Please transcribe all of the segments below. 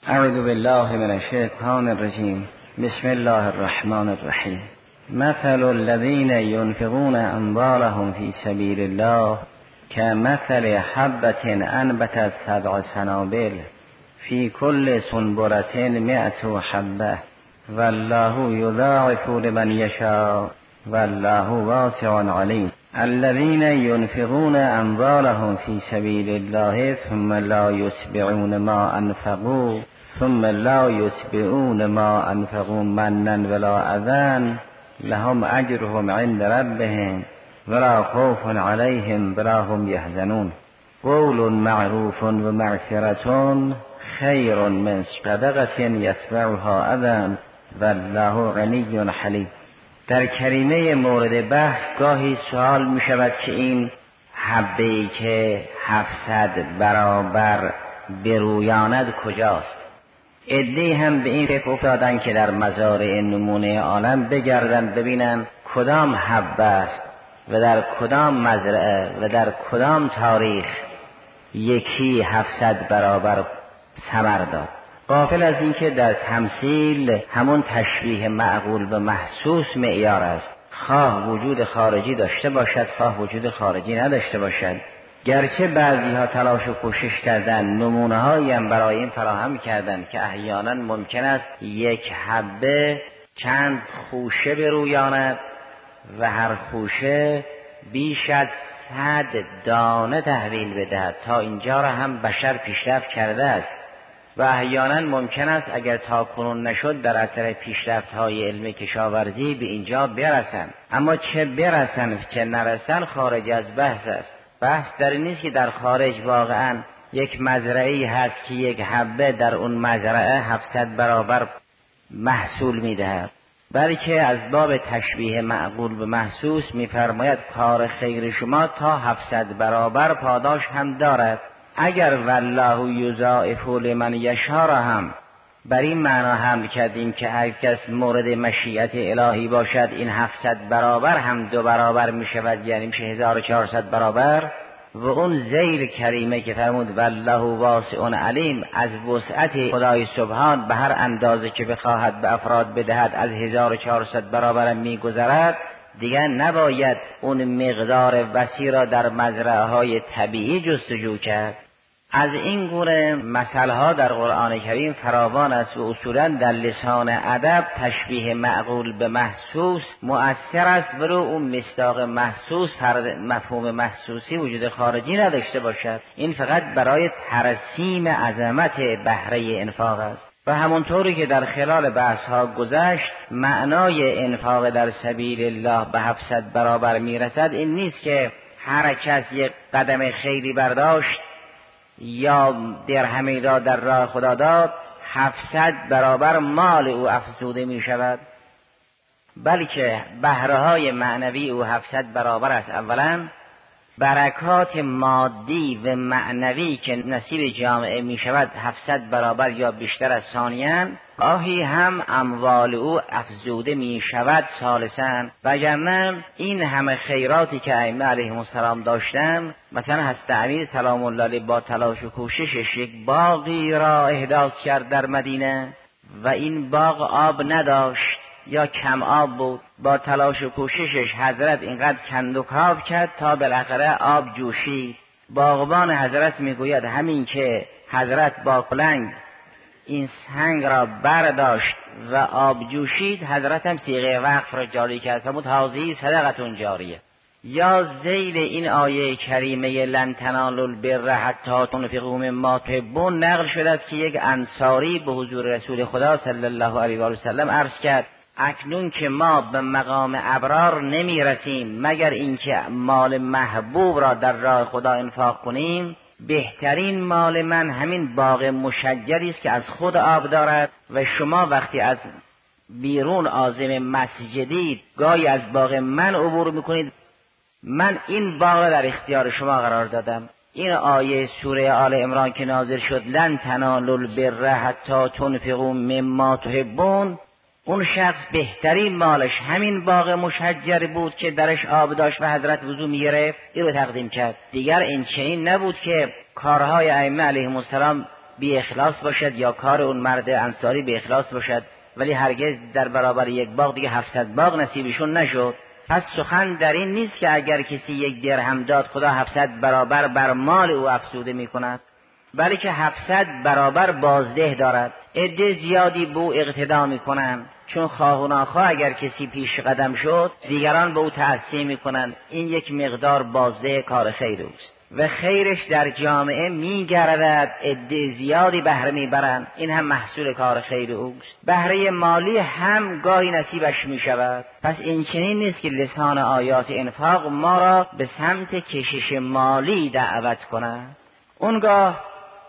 اعوذ بالله من الشیطان الرجیم. بسم الله الرحمن الرحیم. مثل الذین ينفقون اموالهم فی سبیل الله كمثل حبة انبتت 7 سنابل فی کل سنبلة 100 حبة والله یضاعف لمن یشاء والله واسع علیم. الذين ينفقون اموالهم في سبيل الله ثم لا يتبعون ما انفقوا منا ولا اذى لهم اجرهم عند ربهم ولا خوف عليهم ولا هم يحزنون. قول معروف ومغفرة خير من صدقة يتبعها اذى والله غني حليم. در کریمه مورد بحث گاهی سوال می شود که این حبه‌ای که 700 برابر برویاند کجاست؟ عده‌ای هم به این فکر افتادن که در مزارع نمونه عالم بگردند ببینند کدام حبه است و در کدام مزرعه و در کدام تاریخ یکی 700 برابر ثمر داد. غافل از این که در تمثیل همون تشبیه معقول و محسوس معیار است، خواه وجود خارجی داشته باشد خواه وجود خارجی نداشته باشد. گرچه بعضی ها تلاش و کوشش کردن، نمونه هایی هم برای این فراهم کردن که احیانا ممکن است یک حبه چند خوشه برویاند و هر خوشه بیش از 100 دانه تحویل بدهد. تا اینجا را هم بشر پیشرفت کرده است و احیانا ممکن است اگر تا کنون نشد در اثر پیشرفت‌های علم کشاورزی به اینجا برسند. اما چه برسند چه نرسند خارج از بحث است. بحث در این نیست که در خارج واقعا یک مزرعه‌ای هست که یک حبه در اون مزرعه 700 برابر محصول می‌دهد، بلکه از باب تشبیه معقول به محسوس می‌فرماید کار خیر شما تا 700 برابر پاداش هم دارد. اگر والله یضاعف لمن یشاء را هم بر این معنا حمل کردیم که هر کس مورد مشیت الهی باشد این 700 برابر هم 2 برابر می شود، یعنی میشه 1400 برابر. و اون ذیل کریمه که فرمود والله واسع علیم، از وسعت خدای سبحان به هر اندازه که بخواهد به افراد بدهد از 1400 برابر می گذرد. دیگر نباید اون مقدار وسیع را در مزرعه های طبیعی جستجو کرد. از این گونه مثل ها در قرآن کریم فراوان است و اصولا در لسان ادب تشبیه معقول به محسوس مؤثر است، ولو اون مصداق محسوس مفهوم محسوسی وجود خارجی نداشته باشد. این فقط برای ترسیم عظمت بهره انفاق است. و همونطوری که در خلال بحث ها گذشت، معنای انفاق در سبیل الله به 700 برابر میرسد این نیست که هر کس یک قدم خیری برداشت یا درهمی را در راه خدا داد 700 برابر مال او افزوده می شود، بلکه بهره های معنوی او 700 برابر است. اولا برکات مادی و معنوی که نصیب جامعه می شود 700 برابر یا بیشتر از. ثانیاً گاهی هم اموال او افزوده می شود. ثالثاً وگرنه این همه خیراتی که ائمه علیهم السلام داشتن، مثلا حضرت امیر سلام الله علیه با تلاش و کوششش یک باغی را احداث کرد در مدینه و این باغ آب نداشت یا کم آب بود. با تلاش و کوششش حضرت اینقدر کند و کاو کرد تا بالاخره آب جوشید. باغبان حضرت میگوید همین که حضرت با کلنگ این سنگ را برداشت و آب جوشید، حضرت هم صیغه وقف را جاری کرد فرمود هذه صدقه جاریه. یا ذیل این آیه کریمه لن تنالوا البر حتی تنفقوا مما تحبون نقل شده است که یک انصاری به حضور رسول خدا صلی الله علیه و آله و سلم عرض کرد اکنون که ما به مقام ابرار نمی رسیم مگر اینکه مال محبوب را در راه خدا انفاق کنیم، بهترین مال من همین باغ مشجری است که از خود آب دارد و شما وقتی از بیرون عازم مسجدی گاهی از باغ من عبور میکنید، من این باغ را در اختیار شما قرار دادم. این آیه سوره آل عمران که نازل شد لن تنالوا البر حتی تنفقوا مما تحبون، اون شخص بهترین مالش همین باغ مشجر بود که درش آب داشت و حضرت وضو می‌گرفت، این رو تقدیم کرد. دیگر این چنین نبود که کارهای ائمه علیهم السلام بی اخلاص باشد یا کار اون مرد انصاری بی اخلاص باشد، ولی هرگز در برابر یک باغ دیگه 700 باغ نصیبشون نشد. پس سخن در این نیست که اگر کسی 1 درهم داد خدا 700 برابر بر مال او افزوده می کند، بلکه 700 برابر بازده دارد. عده زیادی به او اقتدا می کنند، چون خواه و ناخواه اگر کسی پیش قدم شد دیگران به او تأسی می کنند. این یک مقدار بازده کار خیر اوست و خیرش در جامعه می گردد، عده زیادی بهره می برند، این هم محصول کار خیر اوست. بهره مالی هم گاهی نصیبش می شود. پس این چنین نیست که لسان آیات انفاق ما را به سمت کشش مالی دعوت کند. اونگاه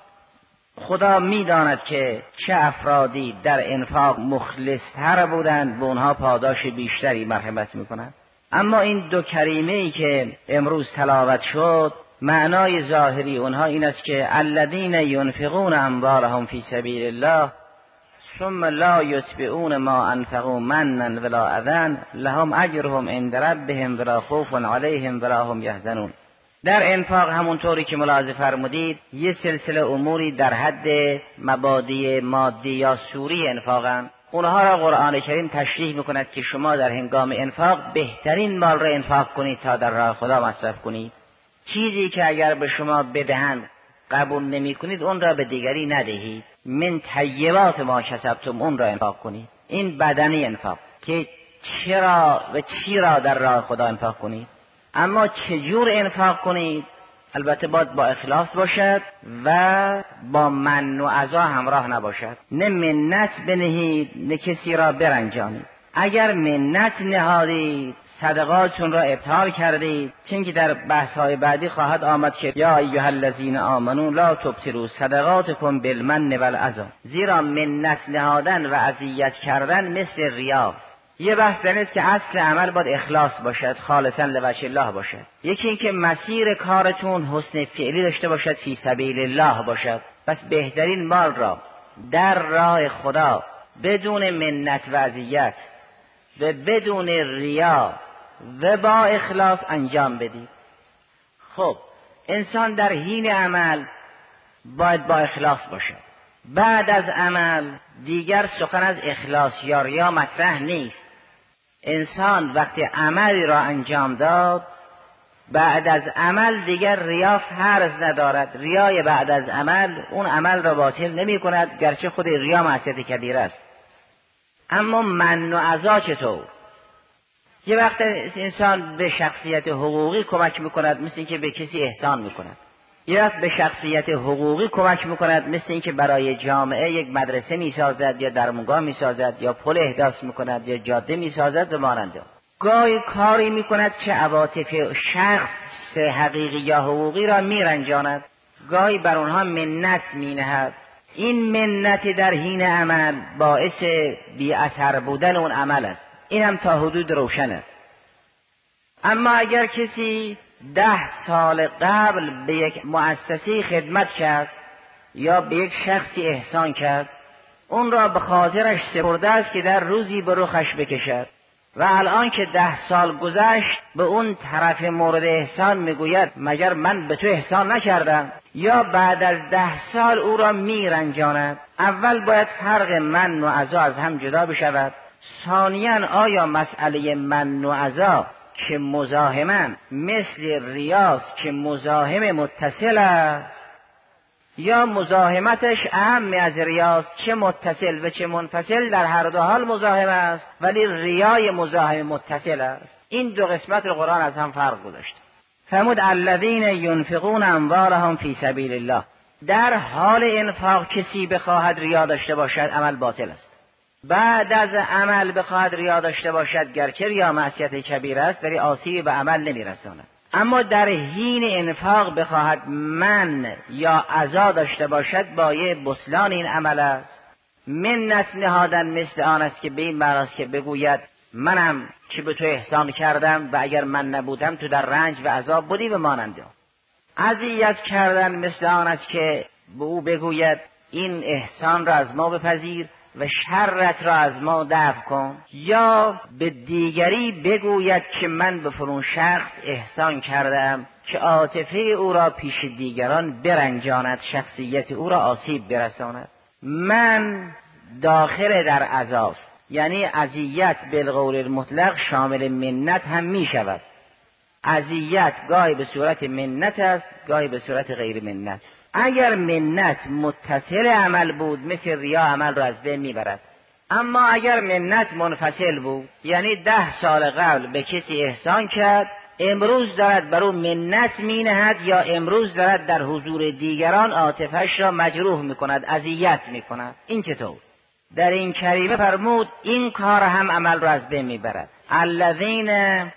خدا میداند که چه افرادی در انفاق مخلص‌تر بودند، به اونها پاداش بیشتری مرحمت میکند. اما این 2 کریمه‌ای که امروز تلاوت شد معنای ظاهری اونها این است که الذین ينفقون اموالهم فی سبیل الله ثم لا یتبعون ما انفقوا منا ولا اذى لهم اجرهم عند ربهم ولا خوف علیهم ولا هم یحزنون. در انفاق همونطوری که ملاحظه فرمودید یه سلسله اموری در حد مبادی مادی یا سوری انفاقن. اونها را قرآن کریم تشریح میکند که شما در هنگام انفاق بهترین مال را انفاق کنید تا در راه خدا مصرف کنید. چیزی که اگر به شما بدهند قبول نمی کنید اون را به دیگری ندهید. من طیبات ما کسبتم اون را انفاق کنید. این بدنی انفاق که چرا و چی را در راه خدا انفاق کنید. اما چجور انفاق کنید؟ البته باید با اخلاص باشد و با من و عزا همراه نباشد. نه منت بنهید نه کسی را برنجانید. اگر منت نهادید صدقاتون را ابطال کردید، چون که در بحث‌های بعدی خواهد آمد که یا ایها الذین آمنوا لا تبطلوا صدقاتکم بالمن والعزا. زیرا منت نهادن و اذیت کردن مثل ریاست. یه بحث در است که اصل عمل باید اخلاص باشد، خالصا لوجه الله باشد. یکی این که مسیر کارتون حسن فعلی داشته باشد، فی سبیل الله باشد. پس بهترین مال را در راه خدا بدون منت و اذیت و بدون ریا و با اخلاص انجام بدید. خب انسان در حین عمل باید با اخلاص باشد. بعد از عمل دیگر سخن از اخلاص یا ریا مطرح نیست. انسان وقتی عملی را انجام داد بعد از عمل دیگر ریا فرض ندارد. ریای بعد از عمل اون عمل را باطل نمی کند، گرچه خود ریا معصیت کبیره است. اما من و عزا چطور؟ یه وقت انسان به شخصیت حقوقی کمک میکند مثل اینکه به کسی احسان میکند. یه وقت به شخصیت حقوقی کمک میکند مثل اینکه برای جامعه یک مدرسه میسازد یا درمونگاه میسازد یا پل احداث میکند یا جاده میسازد و ماننده. گاهی کاری میکند که عواطف شخص حقیقی یا حقوقی را میرنجاند، گاهی بر اونها منت مینهد. این منت در حین عمل باعث بی اثر بودن اون عمل است. این هم تا حدود روشن است. اما اگر کسی 10 سال قبل به یک مؤسسه خدمت کرد یا به یک شخصی احسان کرد، اون را به خاطرش سپرده است که در روزی به رخش بکشد و الان که 10 سال گذشت به اون طرف مورد احسان میگوید مگر من به تو احسان نکردم؟ یا بعد از 10 سال او را میرنجاند. اول باید فرق من و عزا از هم جدا بشود. ثانیاً آیا مسئله من و عزا که مزاحمن مثل ریاست که مزاحم متصل است، یا مزاحمتش اهم از ریاست، چه متصل و چه منفصل در هر دو حال مزاحم است، ولی ریای مزاحم متصل است. این 2 قسمت رو قرآن از هم فرق گذاشته. فرمود الذین ینفقون اموالهم فی سبیل الله. در حال انفاق کسی بخواهد ریا داشته باشد عمل باطل است. بعد از عمل بخواهد ریا داشته باشد گرچه ریا معصیت کبیره است ولی آسیبی به عمل نمیرساند. اما در حین انفاق بخواهد من یا عزا داشته باشد بایه بطلان این عمل است. منت نهادن مثل آن است که به این معناست که بگوید منم که به تو احسان کردم و اگر من نبودم تو در رنج و عذاب بودی و ماننده. اذیت کردن مثل آن است که به او بگوید این احسان را از ما بپذیر و شرت را از ما دفع کن، یا به دیگری بگوید که من به فلان شخص احسان کردم که عاطفه او را پیش دیگران برنجاند، شخصیت او را آسیب برساند. من داخل در عزاست، یعنی اذیت بالقول المطلق شامل منت هم می شود. اذیت گاهی به صورت منت است، گاهی به صورت غیر منت. اگر منت متصل عمل بود مثل ریا عمل را از بین میبرد، اما اگر منت منفصل بود، یعنی 10 سال قبل به کسی احسان کرد، امروز دارد بر او منت مینهد یا امروز دارد در حضور دیگران عاطفه‌اش را مجروح میکند، اذیت میکند، این چطور؟ در این کریمه فرمود این کار هم عمل را از بین میبرد. الذین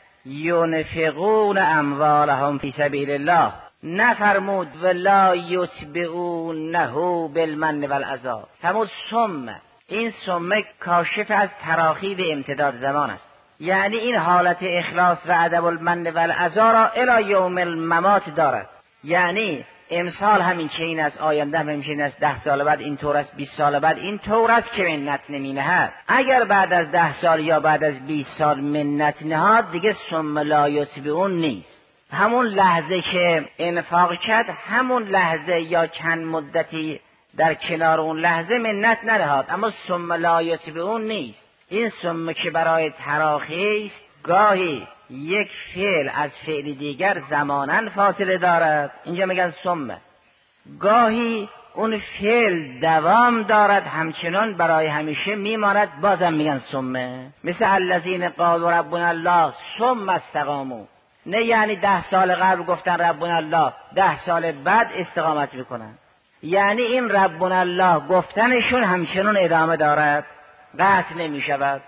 ینفقون اموالهم فی سبیل الله، نفرمود ولا یتبعونه بالمن والعذاب، فرمود ثم. این ثم کاشف از تراخی و امتداد زمان است، یعنی این حالت اخلاص و ادب المن والعذاب را الی یوم الممات دارد. یعنی امسال همین که این است، آینده هم همین است، 10 سال بعد این طور است، 20 سال بعد این طور است که منت نمی نهد. اگر بعد از 10 سال یا بعد از 20 سال منت نهاد، دیگه ثم لا یتبعون نیست. همون لحظه که انفاق کرد، همون لحظه یا چند مدتی در کنار اون لحظه منت نهاد، اما ثم لا یتبعون نیست. این ثم که برای تراخی است، گاهی یک فعل از فعل دیگر زماناً فاصله دارد، اینجا میگن ثم. گاهی اون فعل دوام دارد، همچنان برای همیشه میماند، بازم میگن ثم. مثل الذین قالوا ربنا الله ثم استقاموا، نه یعنی 10 سال قبل گفتن ربنا الله، 10 سال بعد استقامت میکنن، یعنی این ربنا الله گفتنشون همچنان ادامه دارد، قطع نمیشود.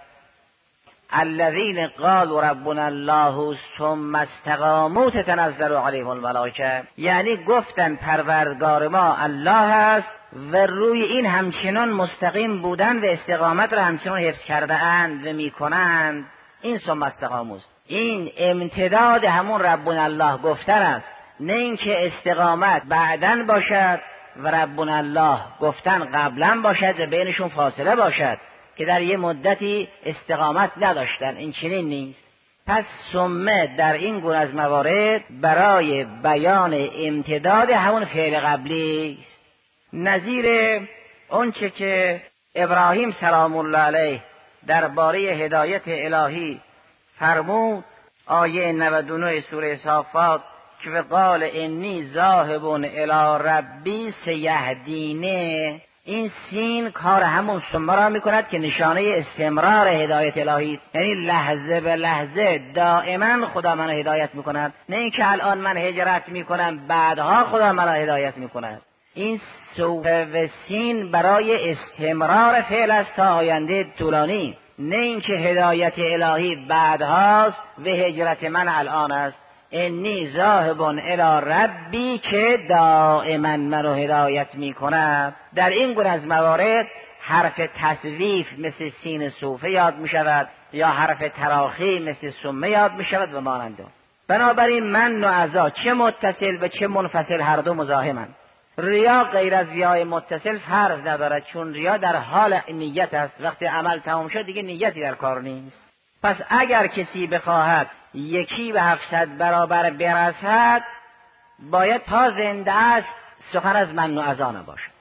الذین قالوا ربنا الله ثم استقاموا تتنزل علیهم الملائکه، یعنی گفتن پروردگار ما الله است و روی این همچنان مستقیم بودن و استقامت را همچنان حفظ کرده اند و میکنند. این ثم استقاموا است، این امتداد همون ربنا الله گفتن است، نه اینکه استقامت بعدن باشد و ربنا الله گفتن قبلا باشد و بینشون فاصله باشد که در یه مدتی استقامت نداشتن، این چنین نیست. پس ثم در این گونه از موارد برای بیان امتداد همون فعل قبلی است. نظیر اونچه که ابراهیم سلام الله علیه درباره هدایت الهی فرمود، آیه 99 سوره صافات که قال انی ذاهب الی ربی سیهدینه، این سین کار همون ثم را میکند که نشانه استمرار هدایت الهی است، یعنی لحظه به لحظه دائما خدا منو هدایت میکند، نه اینکه الان من هجرت میکنم بعدها خدا منو هدایت میکند. این سوف و سین برای استمرار فعل است تا آینده طولانی، نه اینکه هدایت الهی بعدهاست و هجرت من الان است. انی ذاهب الی ربی که دائما منو هدایت میکند. در این گونه از موارد حرف تصویف مثل سین صوفه یاد میشود یا حرف تراخی مثل ثم یاد میشود و مانند. بنابراین من و عزا چه متصل و چه منفصل هر دو مزاحمند. ریا غیر از ریای متصل فرض ندارد، چون ریا در حال نیت است، وقتی عمل تمام شد دیگه نیتی در کار نیست. پس اگر کسی بخواهد 1 به 700 برابر برسد، باید تا زنده است سخن از من و عزا نباشد.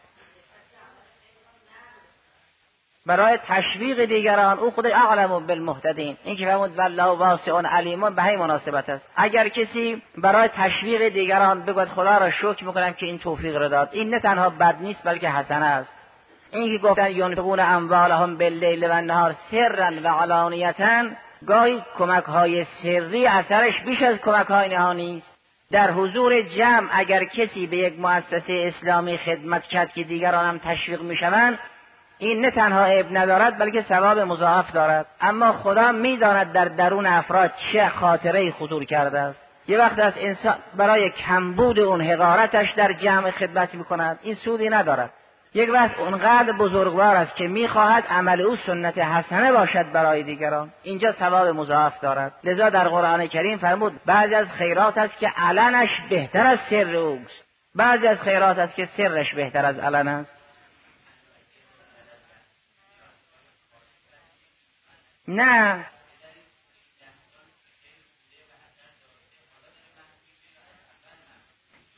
برای تشویق دیگران، او خود اعلم بالمهتدین، این که فرمود والله واسع علیم، به همین مناسبت است. اگر کسی برای تشویق دیگران بگوید خدا را شکر میکنم که این توفیق را داد، این نه تنها بد نیست بلکه حسنه است. این که گفتن ینفقون اموالهم باللیل و النهار سرا و علانیة، گاهی کمک های سری اثرش بیش از کمک های نهانی است. در حضور جمع اگر کسی به یک مؤسسه اسلامی خدمت کرد که دیگران هم تشویق میشوند، این نه تنها عیب ندارد بلکه ثواب مضاعف دارد. اما خدا میداند در درون افراد چه خاطره خطور کرده است. یه وقت از انسان برای کمبود اون حقارتش در جمع خدمت میکند، این سودی ندارد. یک وقت اونقدر بزرگوار است که میخواهد عمل او سنت حسنه باشد برای دیگران، اینجا ثواب مضاعف دارد. لذا در قرآن کریم فرمود بعضی از خیرات است که علنش بهتر از سر اوست، بعضی از خیرات است که سرش بهتر از علن است.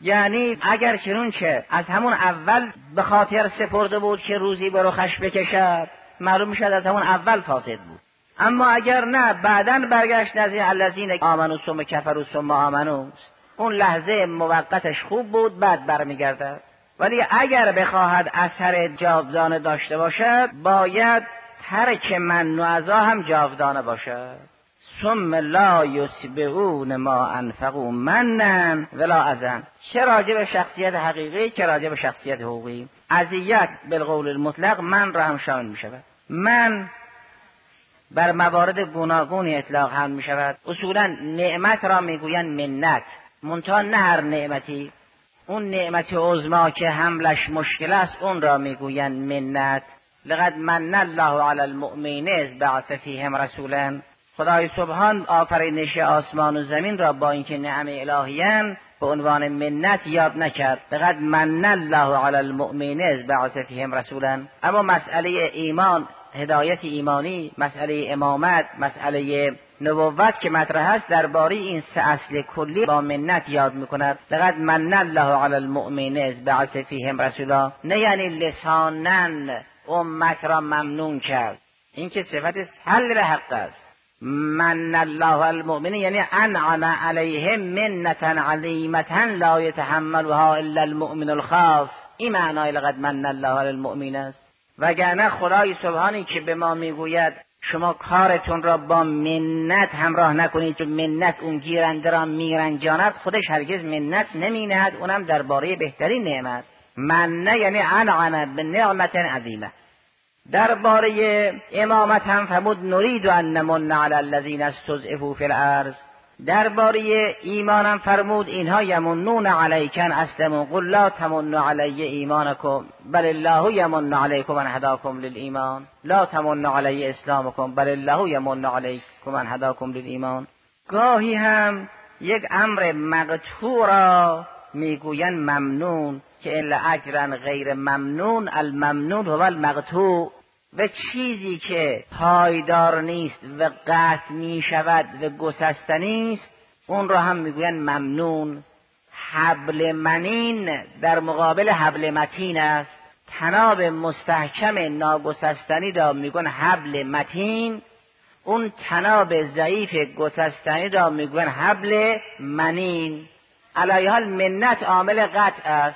یعنی اگر چنونچه از همون اول به خاطر سپرده بود که روزی به رخش بکشد، معلوم میشد از همون اول فاسد بود. اما اگر نه بعداً برگشت نزدیک الذین آمنوا ثم کفروا ثم آمنوا، اون لحظه موقتش خوب بود، بعد برمیگردد. ولی اگر بخواهد اثر جاودانه داشته باشد باید ترک من و عزا هم جاودانه باشد. ثم لا یتبعون ما انفقوا منا ولا اذى، چه راجع به شخصیت حقیقی چه راجع به شخصیت حقوقی. اذیت بالقول المطلق من را هم شامل می شود. من بر موارد گوناگونی اطلاق هم می شود. اصولا نعمت را می گویند منت، منتها نه هر نعمتی. اون نعمت عظما که حملش مشکل است اون را می گویند منت. لقد من الله علی المؤمنین اذ بعث فیهم رسولا، خدای سبحان آفرینش آسمان و زمین را با اینکه نعم الهیان به عنوان منت یاد نکرد. لقد من الله علی المؤمنین اذ بعث فیهم رسولا. اما مسئله ایمان، هدایت ایمانی، مسئله امامت، مسئله نبوت که مطرح است درباره این سه اصل کلی با منت یاد میکند. لقد من الله علی المؤمنین اذ بعث فیهم رسولا، نه یعنی لسانا امت را ممنون کرد، این که صفت حل به حق است. من الله المؤمنین یعنی انعم علیهم منتا علیمتا لا یتحملها الا المؤمن الخاص. این معنای لقد من الله علی المؤمنین است. وگرنه خدای سبحانی که به ما میگوید شما کارتون را با منت همراه نکنید چون منت اون گیرنده را میرنجاند، خودش هرگز منت نمینهد، اونم درباره بهترین نعمت. من یعنی انعم بنعمت عظیمه. درباره امامت هم فرمود نرید ان نمن علی الذین استضعفوا فی الارض. درباره ایمان هم فرمود اینها یمنون علیکن اسلموا قل لا تمنوا علی ایمانکم بل الله یمن علیکم ان هداکم للایمان لا تمنوا علی اسلامکم بل الله یمن علیکم ان هداکم للایمان. گاهی هم یک امر مقطوع را میگویند ممنون که الا اجرا غیر ممنون، الممنون هو المقطوع. و چیزی که پایدار نیست و قطع می شود و گسستنی است اون را هم میگویند ممنون. حبل منین در مقابل حبل متین است. تناب مستحکم ناگسستنی را میگویند حبل متین، اون تناب ضعیف گسستنی را میگویند حبل منین. علی حال منت عامل قطع است.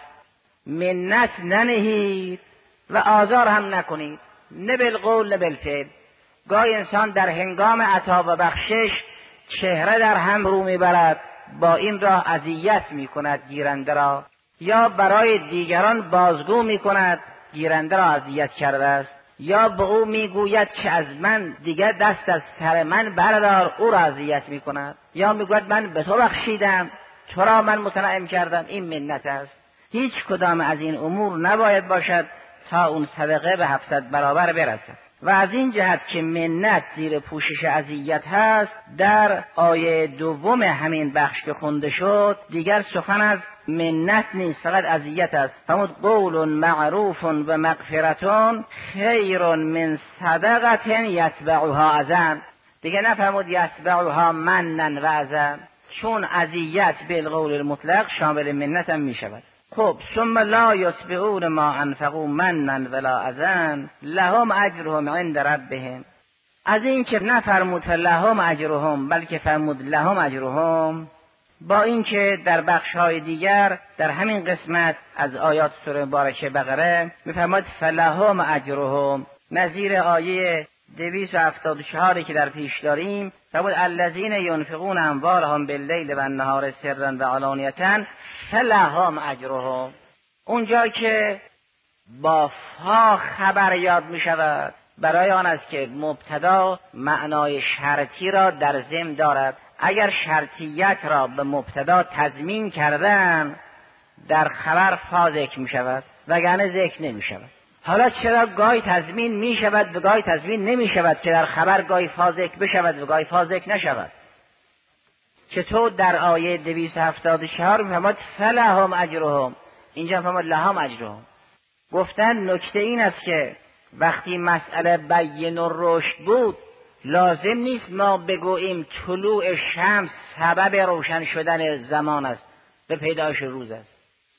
منت ننهید و آزار هم نکنید، نه بالقول نه بالفعل. گاهی انسان در هنگام عطا و بخشش چهره در هم رو میبرد، با این راه اذیت میکند گیرنده را، یا برای دیگران بازگو میکند گیرنده را اذیت کرده است، یا به او میگوید که از من دیگر دست از سر من بردار، او را اذیت میکند، یا میگوید من به تو بخشیدم تو را من متنعم کردم. این منت است. هیچ کدام از این امور نباید باشد تا اون صدقه به 700 برابر برسد. و از این جهت که منت زیر پوشش اذیت هست، در آیه دوم همین بخش که خونده شد دیگر سخن از منت نیست، فقط اذیت است. فرمود قول معروف و مغفرتون خیر من صدقه یتبعها اذى. دیگه نفرمود یتبعها منا و اذى، چون اذیت بالقول المطلق شامل منت هم می شود. خب ثم لا یتبعون ما انفقوا منا ولا اذى لهم اجرهم عند ربهم. از این که نفرمود لهم اجرهم بلکه فرمود لهم اجرهم، با این که در بخش‌های دیگر در همین قسمت از آیات سوره مبارکه بقره می‌فرماد فلهم اجرهم، نظیر آیه 274 که در پیش داریم فرمود الذین ينفقون اموالهم باللیل و النهار سرا و علانیة فلهم اجرهم. اونجا که با فا خبر یاد می شود برای آن است که مبتدا معنای شرطی را در ضمن دارد. اگر شرطیت را به مبتدا تضمین کردن در خبر فا ذکر می شود وگرنه ذکر نمی شود. حالا چرا گاهی تضمین می شود و گاهی تضمین نمی شود که در خبر گاهی فا ذکر بشود و گاهی فا ذکر نشود؟ چطور در آیه 274 می‌فرماد فلهم اجرهم، اینجا می‌فرماد لهم اجرهم. گفتن نکته این است که وقتی مسئله بین الرشد بود لازم نیست ما بگوییم طلوع شمس سبب روشن شدن زمان است به پیدایش روز است.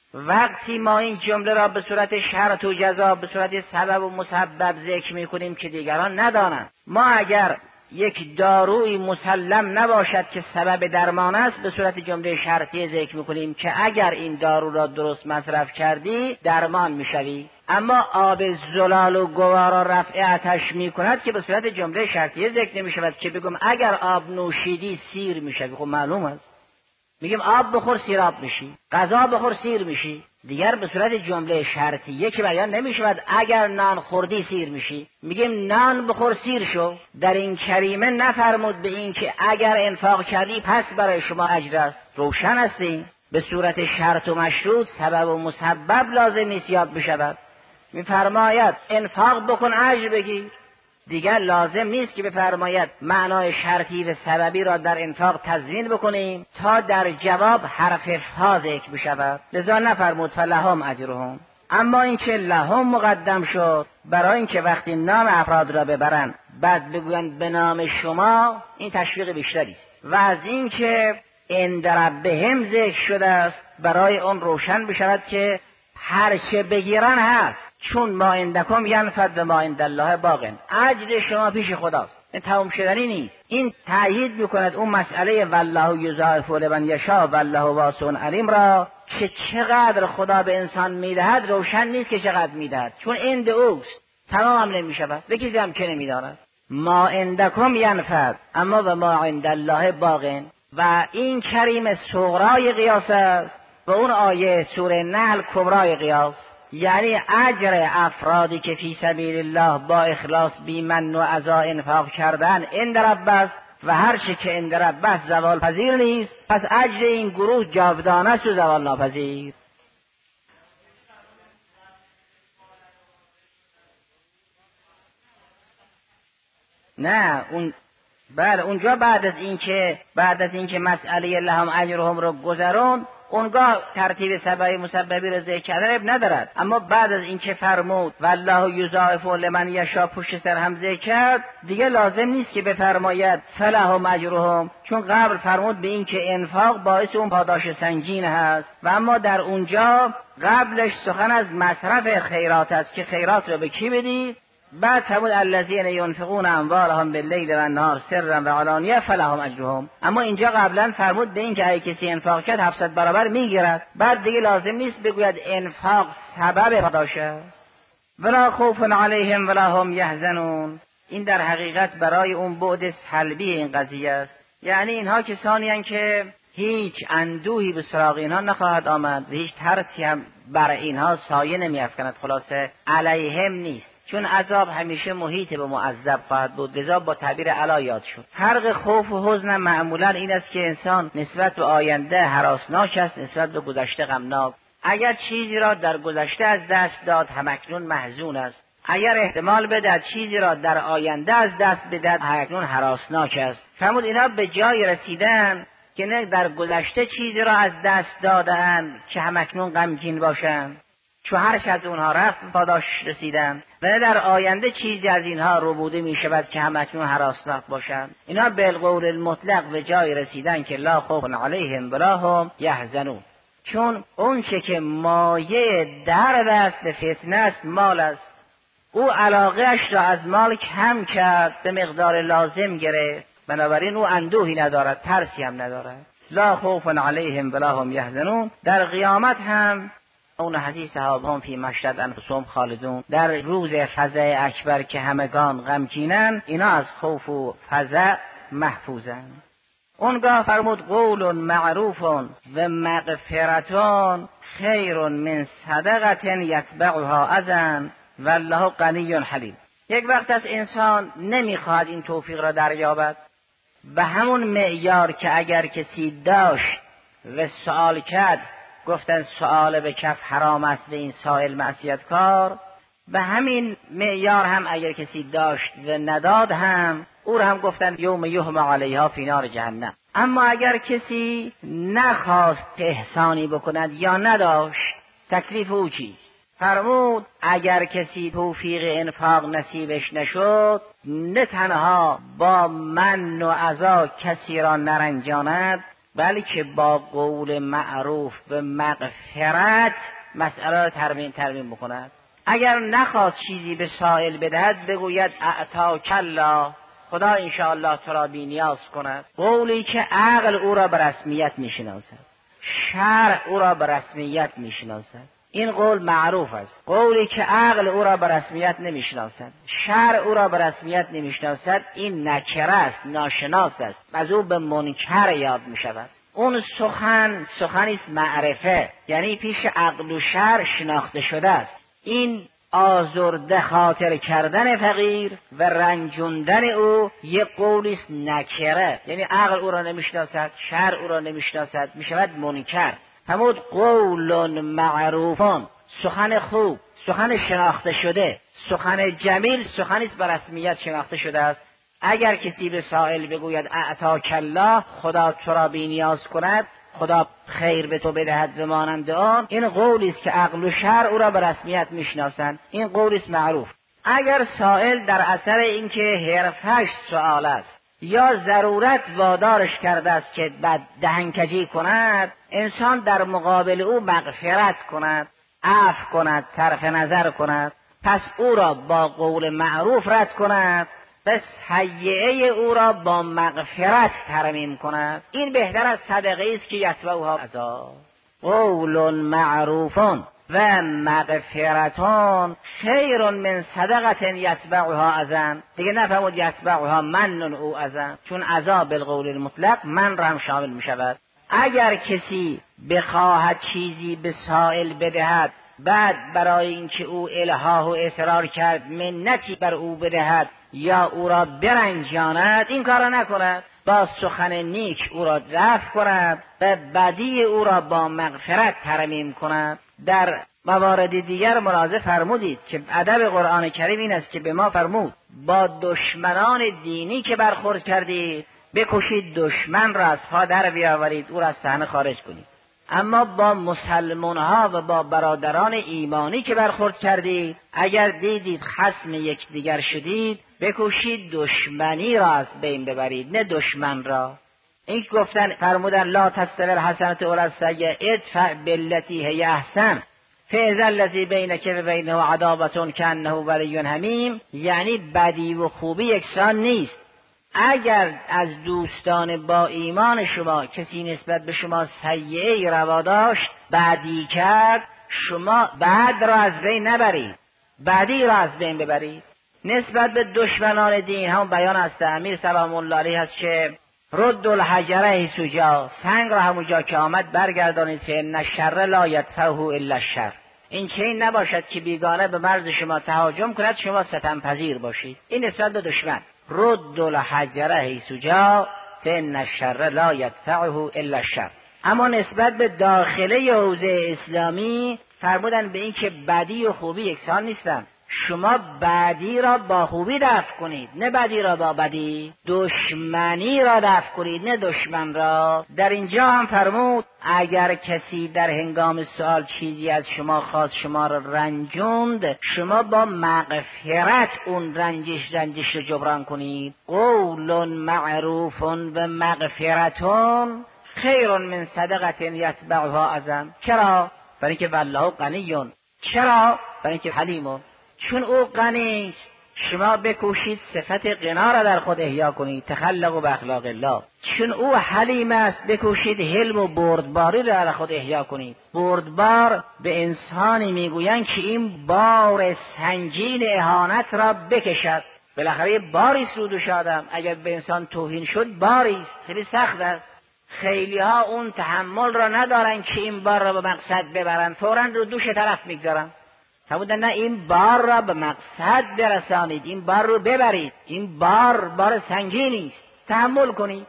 وقتی ما این جمله را به صورت شرط و جزا، به صورت سبب و مسبب ذکر میکنیم که دیگران ندانند، ما اگر یک داروی مسلم نباشد که سبب درمان است، به صورت جمله شرطی ذکر میکنیم که اگر این دارو را درست مصرف کردی درمان میشوی. اما آب زلال و گوارا رفع آتش میکند که به صورت جمله شرطی ذکر نمیشود که بگم اگر آب نوشیدی سیر میشوی. خب معلوم است. میگیم آب بخور سیراب میشی، غذا بخور سیر میشی. دیگر به صورت جمله شرطیه که بیان نمیشود اگر نان خوردی سیر میشی. میگیم نان بخور سیر شو. در این کریمه نفرمود به این که اگر انفاق کردی پس برای شما اجر است. روشن است این. به صورت شرط و مشروط سبب و مسبب لازم نیست یاد بشود. میفرماید انفاق بکن اجر بگیر. دیگر لازم نیست که بفرماید معنای شرطی و سببی را در انفاق تضمین بکنیم تا در جواب حرف فا ذکر بشود. لذا نفرمود فلهم اجرهم. اما اینکه لهم مقدم شد برای اینکه وقتی نام افراد را ببرند بعد بگویند به نام شما، این تشویق بیشتری است. و از اینکه عند ربهم ذکر شده است برای اون روشن بشود که هر چه بگیرن هست، چون ما عندکم ینفد و ما عند الله باق. اجر شما پیش خداست، این تمام شدنی نیست. این تأیید میکند اون مسئله والله یضاعف لمن یشاء والله واسع علیم را که چقدر خدا به انسان میدهد روشن نیست که چقدر میدهد، چون عند اوست تمام هم نمیشود، به کسی هم که نمیداند. ما عندکم ینفد اما و ما عند الله باق. و این کریم صغرای قیاس است و اون آیه سوره نحل کبرای قیاس، یعنی اجر افرادی که فی سبیل الله با اخلاص بی من و عزا انفاق کردن عند رب است و هر چه که عند رب است زوال پذیر نیست، پس اجر این گروه جاودانه است و زوال ناپذیر. نه اون بله اونجا بعد از اینکه مسئله لهم اجرهم رو گذرون، اونگاه ترتیب سبب مسببی رو ذکر کردن اب ندارد. اما بعد از اینکه فرمود والله یضاعف لمن یشاء پشت سر هم ذکر کرد، دیگه لازم نیست که بفرماید فلهم اجرهم، چون قبل فرمود به این که انفاق باعث اون پاداش سنگین هست و اما در اونجا قبلش سخن از مصرف خیرات است که خیرات رو به کی بدید. بعد فرمود الذین ينفقون اموالهم باللیل و النهار سرا و علانیه فلهم اجرهم. اما اینجا قبلا فرمود به این که اگه کسی انفاق کرد 700 برابر میگیرد. بعد دیگه لازم نیست بگوید انفاق سبب پاداش است. ولا خوف علیهم ولا هم یحزنون. این در حقیقت برای اون بعد سلبی این قضیه است، یعنی اینها کسانی هستند که هیچ اندوهی به سراغ اینها نخواهد آمد و هیچ ترسی هم بر اینها سایه نمی‌افکند. خلاصه علیهم نیست، چون عذاب همیشه محیط به معذب خواهد بود، لذا با تعبیر علی یاد شد. فرق خوف و حزن معمولا این است که انسان نسبت به آینده هراسناک است، نسبت به گذشته غمناک. اگر چیزی را در گذشته از دست داد همکنون محزون است، اگر احتمال بدهد چیزی را در آینده از دست بدهد همکنون هراسناک است. فرمود اینا به جای رسیدن که نه در گذشته چیزی را از دست دادند که همکنون غمگین باشند، چون هر چه از اونها رفت پاداش رسیدن، و نه در آینده چیزی از اینها ربوده می شود که همکنون هراسناک باشند. اینا بالقول المطلق به جای رسیدن که لا خوف علیهم ولا هم یحزنون، چون اون چه که مایه درد است فتنه است مال است. او علاقه‌اش را از مال کم کرد، به مقدار لازم گرفت، بنابراین او اندوهی ندارد، ترسی هم ندارد. لا خوف علیهم ولا هم یحزنون. در قیامت هم اون حدیث صحابه فی مشهد انفسهم خالدون، در روز فزع اکبر که همگان غمگینن، اینا از خوف و فزع محفوظن. اونگاه فرمود قول معروف و مغفرتون خیر من صدقه یتبعها اذى والله غنی حلیم. یک وقت از انسان نمیخواد این توفیق را دریابد، به همون معیار که اگر کسی داشت و سوال کرد گفتن سؤال به کف حرام است و این سائل معصیتکار، به همین معیار هم اگر کسی داشت و نداد هم او را هم گفتن یوم یحمى علیها فی نار جهنم. اما اگر کسی نخواست احسانی بکند یا نداشت، تکلیف او چیست؟ فرمود اگر کسی توفیق انفاق نصیبش نشد، نه تنها با من و عزا کسی را نرنجاند، بلکه با قول معروف به مغفرت مسئله را ترمیم بکند. اگر نخواست چیزی به سائل بدهد بگوید اعطاک الله، خدا انشاءالله تو را بی نیاز کند. قولی که عقل او را به رسمیت میشناسد، شرع او را به رسمیت میشناسد، این قول معروف است. قولی که عقل او را به رسمیت نمیشناسد، شرع او را به رسمیت نمیشناسد، این نکره است، ناشناس است، از او به منکر یاد میشود. اون سخنی است معرفه، یعنی پیش عقل و شرع شناخته شده است. این آزرده خاطر کردن فقیر و رنجوندن او یک قولی است نکره، یعنی عقل او را نمیشناسد، شرع او را نمیشناسد، میشود منکر. همون قول معروفان، سخن خوب، سخن شناخته شده، سخن جمیل، سخنی است به رسمیت شناخته شده است. اگر کسی به سائل بگوید اعطاک الله، خدا تو را بی نیاز کند، خدا خیر به تو بدهد و مانند آن، این قولی است که عقل و شرع او را به رسمیت میشناسند، این قولی است معروف. اگر سائل در اثر اینکه حرفش سؤال است یا ضرورت وادارش کرده است که بعد دهنکجی کند، انسان در مقابل او مغفرت کند، عفو کند، صرف نظر کند، پس او را با قول معروف رد کند، پس هیئه او را با مغفرت ترمیم کند. این بهتر از صدقه است که یتبعها عذاب. قول معروف و مغفرتان خیر من صدقه یتبعها اذى. دیگه نفهمود یتبعها من او اذى، چون عذاب بالقول المطلق من را هم شامل می شود. اگر کسی بخواهد چیزی به سائل بدهد، بعد برای اینکه او الحاح و اصرار کرد منتی بر او بدهد یا او را برنجاند، این کار را نکند، با سخن نیک او را دفع کند و بدی او را با مغفرت ترمیم کند. در موارد دیگر ملاحظه فرمودید که ادب قرآن کریم این است که به ما فرمود با دشمنان دینی که برخورد کردید بکشید، دشمن را از پا در بیاورید، او را از صحنه خارج کنید. اما با مسلمان ها و با برادران ایمانی که برخورد کردید، اگر دیدید خصم یکدیگر شدید، بکوشید دشمنی را از بین ببرید، نه دشمن را. این گفتن فرمودن لا تستوی الحسنة ولا السیئة ادفع بالتی هی احسن فاذا الذی بینک و بینه عداوة کأنه ولی حمیم، یعنی بدی و خوبی یکسان نیست. اگر از دوستان با ایمان شما کسی نسبت به شما سیئه‌ای روا داشت، بدی کرد، شما بد را از بین نبرید، بدی را از بین ببرید. نسبت به دشمنان دین هم بیان است امیر سلام الله علیه است که رد الحجره حیث جاء، سنگ را همونجا که آمد برگردانید، فإن الشر لا یدفعه الا الشر. این چنین نباشد که بیگانه به مرز شما تهاجم کند شما ستم پذیر باشید. این نسبت به دشمن. رد الحجره حیث جاء فإن الشر لا یدفعه الا الشر. اما نسبت به داخله حوزه اسلامی فرمودن به این که بدی و خوبی یکسان نیستند. شما بدی را با خوبی دفع کنید، نه بدی را با بدی. دشمنی را دفع کنید، نه دشمن را. در اینجا هم فرمود اگر کسی در هنگام سؤال چیزی از شما خواست، شما را رنجوند، شما با مغفرت اون رنجش رو جبران کنید. قول معروف و مغفرتون خیر من صدقه یتبعها اذى. چرا؟ برای اینکه والله غنی. چرا؟ برای اینکه حلیم. چون او غنی است، شما بکوشید صفت غنا را در خود احیا کنید، تخلقوا باخلاق الله. چون او حلیم است، بکوشید حلم و بردباری را در خود احیا کنید. بردبار به انسانی میگویند که این بار سنگین اهانت را بکشد. بالاخره باری سود آدم، اگر به انسان توهین شد باری است، خیلی سخت است. خیلی ها اون تحمل را ندارن که این بار را به مقصد ببرن، فوراً رو دوش طرف میگذارن. فرمودن نه، این بار را به مقصد برسانید، این بار رو ببرید، این بار سنگینی است، تحمل کنید.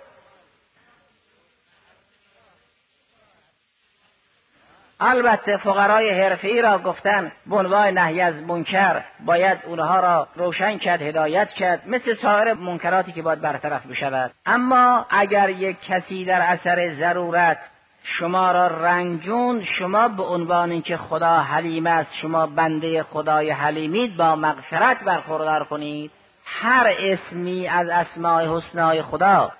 البته فقرای حرفه‌ای را گفتن به عنوان نهی از منکر باید اونها را روشن کرد، هدایت کرد، مثل سایر منکراتی که باید برطرف بشود. اما اگر یک کسی در اثر ضرورت شما را رنجون، شما به عنوان اینکه خدا حلیم است، شما بنده خدای حلیمید، با مغفرت برخوردار کنید. هر اسمی از اسماء حسنای خدا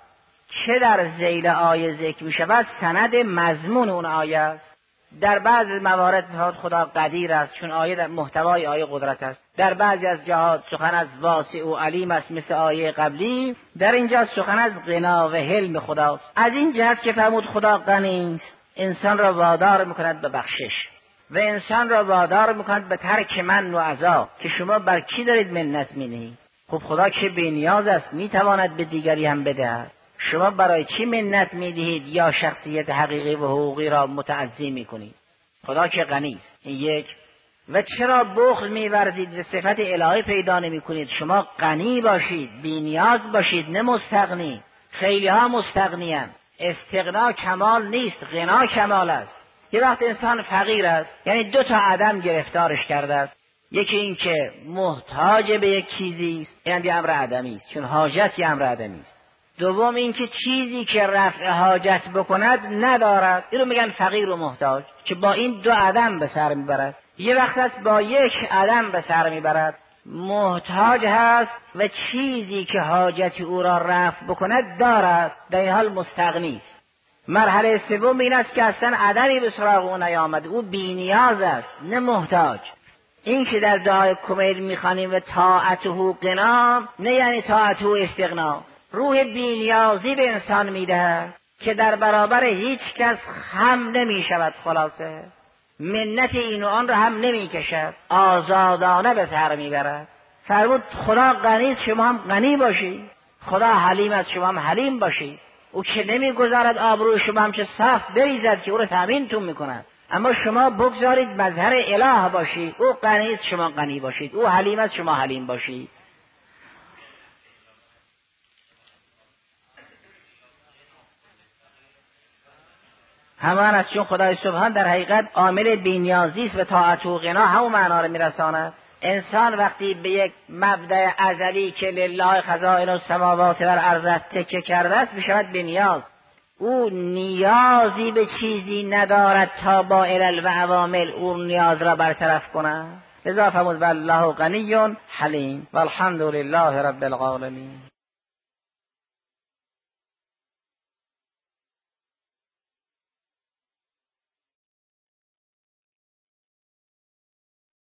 چه در ذیل آیه ذکر می شود سند مضمون اون آیه است. در بعضی موارد میاد خدا قدیر است، چون آیه در محتوای آیه قدرت است. در بعضی از جهات سخن از واسع و علیم است، مثل آیه قبلی. در اینجا سخن از غنا و حلم خداست. از این جهت که فرمود خدا غنی است، انسان را وادار میکند به بخشش و انسان را وادار میکند به ترک من و عذاب، که شما بر کی دارید منت مینهید؟ خب خدا که بی‌نیاز است، میتواند به دیگری هم بدهد. شما برای چی منت میدهید یا شخصیت حقیقی و حقوقی را متعظیم میکنید؟ خدا که غنی است. این یک. و چرا بخل میورزید و صفت الهی پیدا نمیکنید؟ شما غنی باشید، بی‌نیاز باشید، نه مستغنی. خیلی ها مستغنی‌اند. استغنا کمال نیست، غنا کمال است. یه وقت انسان فقیر است، یعنی دو تا عدم گرفتارش کرده است. یکی این که محتاج به یک چیزی است، این یه امر عدمی است، چون حاجت یه امر عدمی است. دوم این که چیزی که رفع حاجت بکند ندارد، این رو میگن فقیر و محتاج، که با این دو عدم به سر میبرد. یه وقت است با یک عدم به سر میبرد، محتاج هست و چیزی که حاجت او را رفع بکند دارد، در این حال مستغنی است. مرحله سوم این است که اصلا عدمی به سراغ او نیامد، او بی‌نیاز است نه محتاج. این که در دعای کمیل میخوانیم و طاعته غنا، نه یعنی طاعته استغنا. روح بی‌نیازی به انسان میده که در برابر هیچ کس خم نمیشود، خلاصه منت این و آن را هم نمیکشد، آزادانه به سر میبرد. فرمود خدا غنی است، شما هم غنی باشید. خدا حلیم است، شما هم حلیم باشید. او که نمیگذارد آبروی شما همچه صف بریزد که او را تامینتون میکند، اما شما بگذارید مظهر اله باشید. او غنی است، شما غنی باشید. او حلیم است، شما حلیم باشید. همان است، چون خدای سبحان در حقیقت عامل بی‌نیازی است و طاعت و غنا همون معنا را میرساند. انسان وقتی به یک مبدأ ازلی که لله خزائن السماوات والارض تکیه کرده است میشود بی‌نیاز. او نیازی به چیزی ندارد تا با علل و عوامل اون نیاز را برطرف کند. لذا فرمود والله غنی حلیم والحمد لله رب العالمین.